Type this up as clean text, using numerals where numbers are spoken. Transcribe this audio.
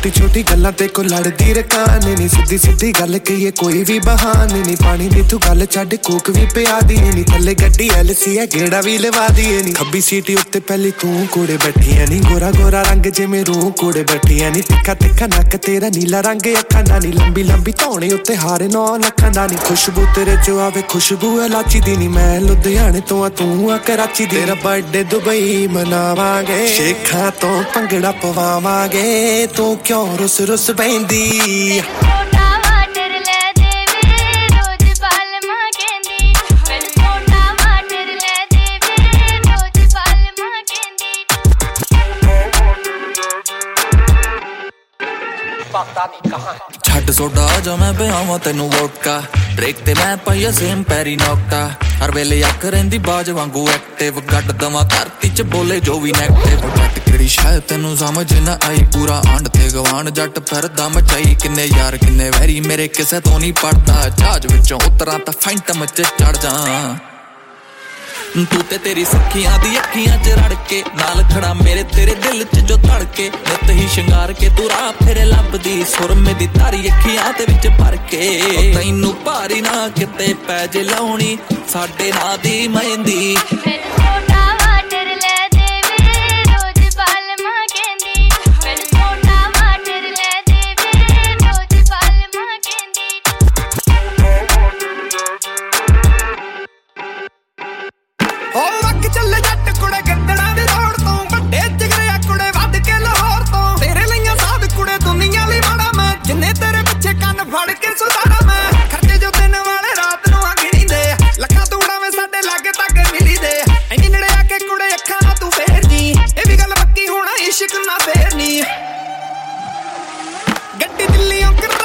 छोटी छोटी गल्लां ते को लड़दी रकाने नी सीधी सीधी गल कहिए कोई भी बहाने नी पानी दी तू गल छड्ड कोक भी पिया दी नी थल्ले गड्डी LC है गेड़ा भी लवा दी नी खब्बी सीट उत्ते पहली तू कोड़े बैठी है नी गोरा गोरा रंग जिवें रूह कोड़े बैठी है नी तिखा तिखा नक तेरा नीला रंग अखां दा नी लंबी लंबी धौणे उत्ते हारे 9 लखां दा नी खुशबू तेरे चो आवे खुशबू इलाची दी नी मैं लुधियाने तो आ तू आ कराची दी तेरा बर्थडे दुबई मनावांगे शेखां तो भंगड़ा पवावांगे तू क्यों रुस रुस बैंदी छड्ड सोडा जा मैं पियावां तैनू वोडका ब्रेक ते मैं पाइया सेम पैरी नोकटा हर वेले अख रहिंदी बाज वांगू एक्टिव गड्ड दवां धरती च बोले जो भी नेगेटिव जट केड़ी शायद तैनू समझ ना आई पूरा आंड ते गवान जट फिरदा मचाई किन्ने यार किन्ने वैरी मेरे किसे तो नहीं पड़दा जहाज विचों उतरां तां फैंटम च चढ़ जा तू ते तेरी सखियां दी अखियां च रड़ के नाल खड़ा मेरे तेरे दिल च जो धड़के नित ही शंगार के तू राह फिर लभदी सुरमे दी तारी अखियां ते विच भर के तैनू भारी ना किते पै जे लाउणी साडे नां दी मेहंदी ਚੱਲੇ ਜੱਟ ਕੁੜੇ ਗੱਡਣਾ ਦੀ ਦੌੜ ਤੋਂ ਵੱਡੇ ਜਿਗਰਿਆ ਕੁੜੇ ਵੱਧ ਕੇ ਲਾਹੌਰ ਤੋਂ ਤੇਰੇ ਲਈਆਂ ਸਾਧ ਕੁੜੇ ਦੁਨੀਆ ਲਈ ਮਾੜਾ ਮੈਂ ਜਿੰਨੇ ਤੇਰੇ ਪਿੱਛੇ ਕੰਨ ਫੜ ਕੇ ਸੁਧਾਰਾ ਮੈਂ ਖਰਚੇ ਜੋ ਦਿਨ ਵਾਲੇ ਰਾਤ ਨੂੰ ਗਿਣੀ ਦੇ ਲੱਖਾਂ ਤੂੜਾਵੇਂ ਸਾਡੇ ਲਾਗੇ ਤੱਕ ਮਿਲੀ ਦੇ ਐਨੀ ਨੇੜੇ ਆ ਕੇ ਕੁੜੇ ਅੱਖਾਂ ਨਾਲ ਤੂੰ ਫੇਰ ਜੀ ਇਹ ਵੀ ਗੱਲ ਪੱਕੀ ਹੋਣਾ ਇਸ਼ਕ ਨਾ ਫੇਰਨੀ ਗੱਡੀ ਦਿੱਲੀੋਂ